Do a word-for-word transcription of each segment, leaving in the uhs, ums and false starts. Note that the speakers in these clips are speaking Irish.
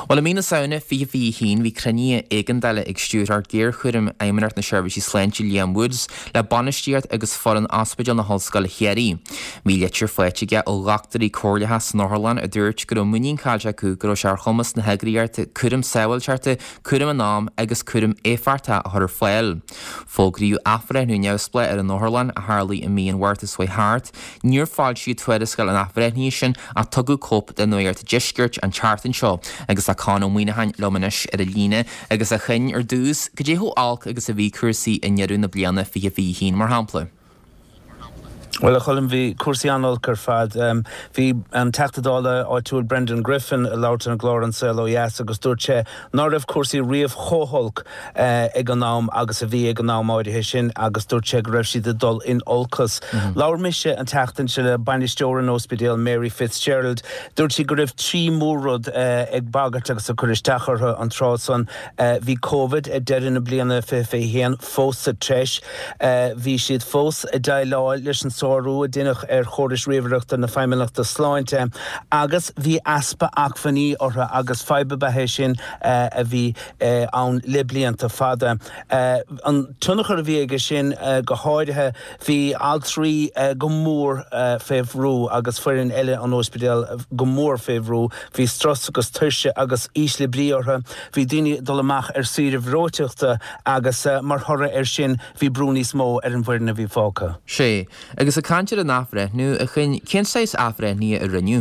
Well, I mean, sauna fi fi heen vi crania egen dale ag stúr gear churim aimenart na service Slanty Liam Woods le banistiart agus foran hospital na Hallscoil Chieri. Mi letir foitige o lachtarí Corliahas Northern a dúirt go muín calja cú go sear chumas na hegriart curim sewil charte curim an nám agus curim éfarta a thar foiil. Fógriú afra nu neusple ar an Northern a Harley a míon wartas way hart. Níor fáil siú tuedascail an afra nísin a tugu cop den nuirt gisgirt an chartan seo agus a Cano Muinahan Lomanis ar a líne agus a chyn ar dús go dé ho alc agus a bhí cuasaí in nearú na bliana fi a bhí hín mar hampla. Well, a chulm vi cuasaíanol gur fad um, vi an teachtadála áitiúil Brendan Griffin a Loughton and Glorance lo yes agus dúirte ná raibh cuasaí riamh chóholc uh, ag an nám agus a bhí ag an nám áirithe sin agus dúirte go raibh siad dul in olcas. Mm-hmm. Laur mise an teachtain se le bainisteoir an Ospidéal Mary Fitzgerald dúirte go raibh trí múrad uh, ag bagart agus a chuiristechartha an trásan uh, hí COVID a deireadh na bliana fé fé héan fós a treis uh, hí siad fós a daileáil leis an Rú a dinach ar chóris riomhreachta na feimileachta sláinte agus bhí aspa achfaní ortha agus feibe bethe sin uh, a bhí uh, an liblianta fada. Uh, an tunnachar a bhí aige sin uh, go háidethe bhí altrí uh, go mór uh, féhrú agus foireann eile an Ospidéal go mór féhrú bhí stras agus tuirse agus íslibrí ortha bhí daoine dul amach ar sirimh róiteachta agus uh, mar thora ar sin bhí brúní smó ar an bhuiirna bhí fáca. Sé, agus a cantir an afre, nu a chyn, cén sais afre ní a rinnew?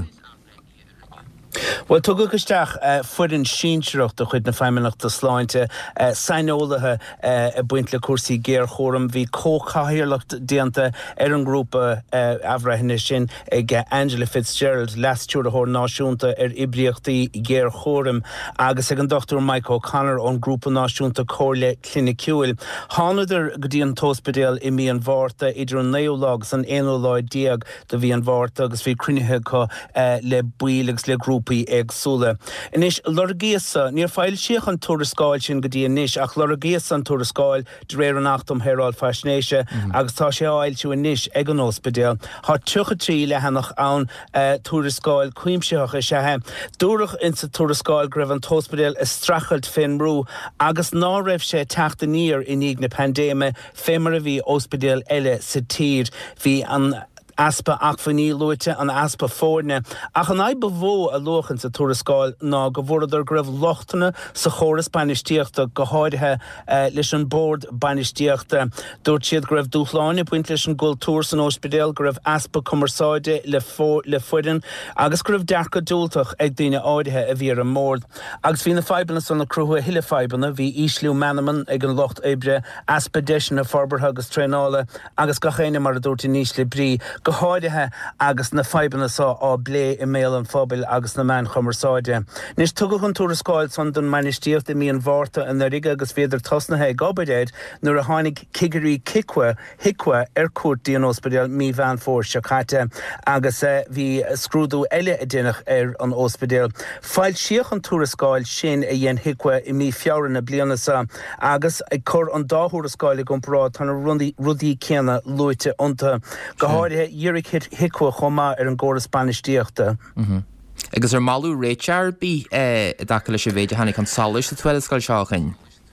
Well, tugu gusteach uh, fuirin sínsreacht a chuid na feimileachta sláinte uh, sainolaithe uh, a buint le cuasaí géar chóram bhí cóchaíirlacht déanta ar an grúpa uh, afraithne sin ag uh, Angela Fitzgerald leasúr a thóir náisiúnta ar ibriachtaí géar chóram agus ag an Doctor Mike O'Connor ón grúpa náisiúnta cóirle clinicúil. Hánaidir go dtí an Ospidéal i mí an bhárta idir an neolág san éoláid diaag do bhí an bhárta agus bhí crunithe có uh, le buílegs le grúpa agsúla. Inis lorgéasa, níor fáil siach an tuarascáil sin go dtí inis ach lorgéasa an tuarascáil de réir an achtam Herald Faisnéise mm-hmm. agus tá sé áil siú inis ag an Ospidéal. Tá tucha trí le hanach ann uh, tuarascáil cuimseach a sethe. Dúrach in sa tuarascáil go raibh an Ospidéal is strachelt finrú agus ná raibh sé teachta níor in ag na pandéime fémar a bhí Ospidéal eile sa tír hí an aspa achfaní luite an aspa fórne. Ach an aib bhó a lochan sa tuarascáil ná go bhfuradar go raibh lochtana sa chóras bainisteachta go háidethe uh, leis an bord bainisteachta. Dúirt siad go raibh dúchláine buint leis an gúil túr san Ospidéal go raibh aspa cumarsáide le, le fuidan agus go raibh dearcha dúltach ag daoine áidethe a bhí ar an mórd. Agus bhí na feibanna san na crutha hille feibanna bhí ísliú menaman ag an locht ébre aspa deisina forbartha agus trénála agus go chéine mar a dúirt in níos le brí go háidethe agus na feibanna sá á blé i méal an fóbil agus na man chumarsáide. Nis tugadh an tuarascáil san don mainisteocht i mí an bhárta an na riga agus féidir tosnathe gobadéid nuair a tháinig cigarí cicwa hicwa ar cuat an Ospidéal mí bhean fór seachate agus bhí scrúdú eile a dénach ar an Ospidéal. Fáil siach an tuarascáil sin a dhéon hicwa i mí fiabhar na bliana sa agus ag cur an dáthúrascáil go mprá tána rudí céanna luite ionta go háidethe Dúirig hicwa chomá ar an gcóras bainisteachta. Mhm. Agus ar malú réitear bí eh, dacha leis a bhéide hanig an sális sa tuelascail seáchain?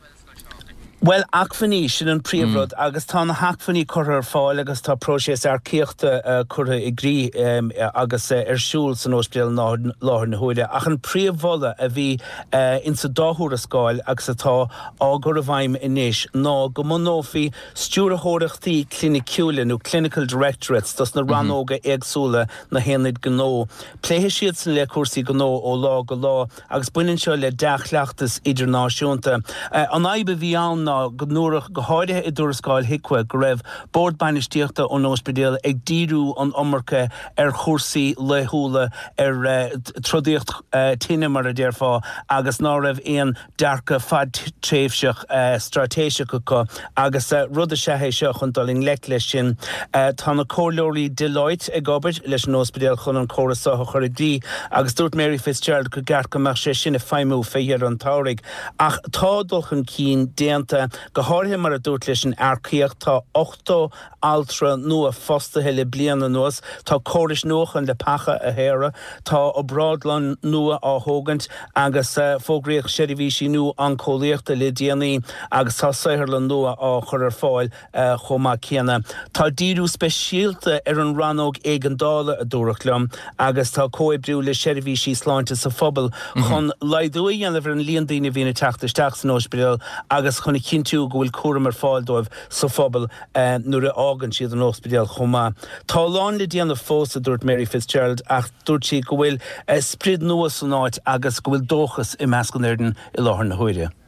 Well, achfaní sin an príomhrod mm. agus tá na hachfaní chur ar fáil agus tá próséis ar cíochta uh, chur i grí um, agus uh, ar siúl san Ospidéal láthir na huide. Ach an príomhhola a bhí uh, in sa dáthúrascáil agus atá águr a bhaim inis ná go monófií stúrathóireachtaí clinicúla nó clinical directorates tas na ranóga agsúla na héanaid gnó. Pléithe siad san le cuasaí gnó ó lá go lá agus buineann seo le deachleachtas idirnáisiúnta. Uh, an aibe bhí ann go nuairach go háidethe i dúrascáil hicwa go raibh bord bainisteachta ón Ospidéal ag díriú an iomarca ar chósaí lethúla ar uh, trodíocht uh, tíine mar a déir fá agus ná raibh éon dearcha fad tréimhseach uh, stratéisiacha go agus uh, rud a sethe seo chun daling lec leis sin uh, tá na cóirleoirí Deloitte ag obair leis an Ospidéal chun an córasácha chuir dí agus dúirt Mary Fitzgerald go gceart go mar sé sin a feimú féar an táraigh ach tá dulchan cín déanta go háirthe mar a dúirt leis an aircaíocht tá ochtó altra nua fostathe le bliana nuas, tá córis nuachan le pacha a héire, tá ó Bradlan nua á hógant agus uh, fógréoch seirbhísí nu an cólaíochta le déanaí agus tá saoirlan nua á chur ar fáil uh, chomá céanna. Tá díú speisialta ar an ranóg éigeandála a dúrach lem agus tá cóibbriú le seirbhísí sláinte sa phobal chun leidúí anamh an líon daoine bhína teachtasteach san ospidéal agus chuna cinú go bhfuil cuaram ar fáil dóibh sa phobal uh, nuair a ágan siad an ospidéal chomá. Tá lán le déanamh fós a dúirt Mary Fitzgerald ach dúirt si go bhfuil uh, sprid nua san áit agus go bhfuil dóchas i measc an airden i láthair na huaire.